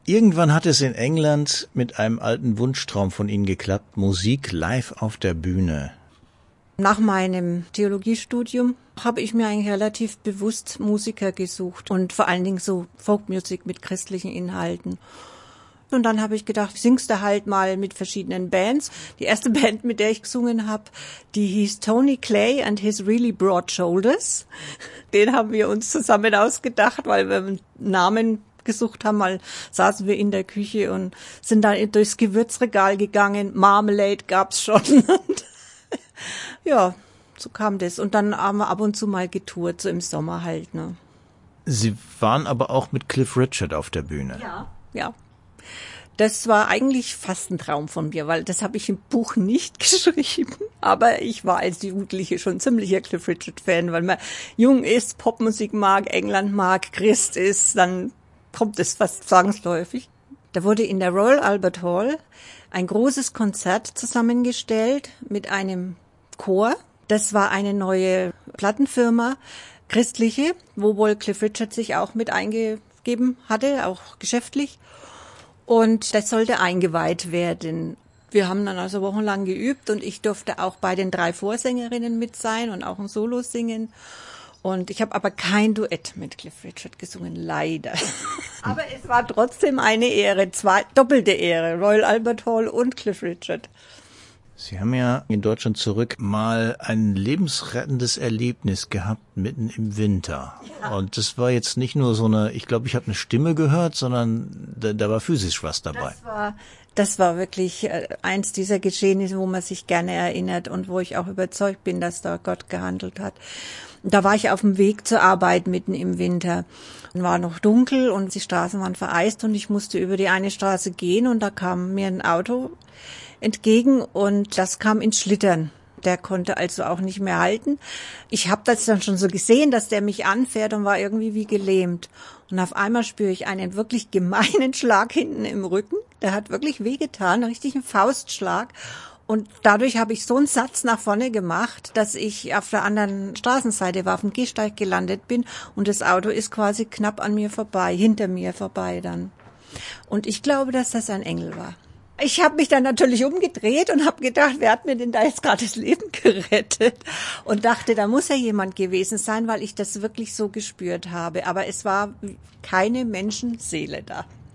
Irgendwann hat es in England mit einem alten Wunschtraum von Ihnen geklappt, Musik live auf der Bühne. Nach meinem Theologiestudium habe ich mir eigentlich relativ bewusst Musiker gesucht und vor allen Dingen so Folkmusik mit christlichen Inhalten. Und dann habe ich gedacht, singst du halt mal mit verschiedenen Bands. Die erste Band, mit der ich gesungen habe, die hieß Tony Clay and His Really Broad Shoulders. Den haben wir uns zusammen ausgedacht, weil wir einen Namen gesucht haben. Mal saßen wir in der Küche und sind dann durchs Gewürzregal gegangen. Marmalade gab's schon. Ja, so kam das. Und dann haben wir ab und zu mal getourt, so im Sommer halt, ne. Sie waren aber auch mit Cliff Richard auf der Bühne. Ja. Das war eigentlich fast ein Traum von mir, weil das habe ich im Buch nicht geschrieben. Aber ich war als Jugendliche schon ziemlicher Cliff Richard-Fan, weil man jung ist, Popmusik mag, England mag, Christ ist, dann kommt es fast zwangsläufig. Da wurde in der Royal Albert Hall ein großes Konzert zusammengestellt mit einem Chor. Das war eine neue Plattenfirma, christliche, wo wohl Cliff Richard sich auch mit eingegeben hatte, auch geschäftlich. Und das sollte eingeweiht werden. Wir haben dann also wochenlang geübt und ich durfte auch bei den 3 Vorsängerinnen mit sein und auch ein Solo singen. Und ich habe aber kein Duett mit Cliff Richard gesungen, leider. Aber es war trotzdem eine Ehre, doppelte Ehre, Royal Albert Hall und Cliff Richard. Sie haben ja in Deutschland zurück mal ein lebensrettendes Erlebnis gehabt, mitten im Winter. Ja. Und das war jetzt nicht nur so eine, ich glaube, ich habe eine Stimme gehört, sondern da war physisch was dabei. Das war wirklich eins dieser Geschehnisse, wo man sich gerne erinnert und wo ich auch überzeugt bin, dass da Gott gehandelt hat. Da war ich auf dem Weg zur Arbeit mitten im Winter. War noch dunkel und die Straßen waren vereist und ich musste über die eine Straße gehen und da kam mir ein Auto entgegen und das kam ins Schlittern. Der konnte also auch nicht mehr halten. Ich habe das dann schon so gesehen, dass der mich anfährt und war irgendwie wie gelähmt. Und auf einmal spüre ich einen wirklich gemeinen Schlag hinten im Rücken. Der hat wirklich wehgetan, richtig einen Faustschlag. Und dadurch habe ich so einen Satz nach vorne gemacht, dass ich auf der anderen Straßenseite war, auf dem Gehsteig gelandet bin und das Auto ist quasi knapp an mir vorbei, hinter mir vorbei dann. Und ich glaube, dass das ein Engel war. Ich habe mich dann natürlich umgedreht und habe gedacht, wer hat mir denn da jetzt gerade das Leben gerettet? Und dachte, da muss ja jemand gewesen sein, weil ich das wirklich so gespürt habe. Aber es war keine Menschenseele da.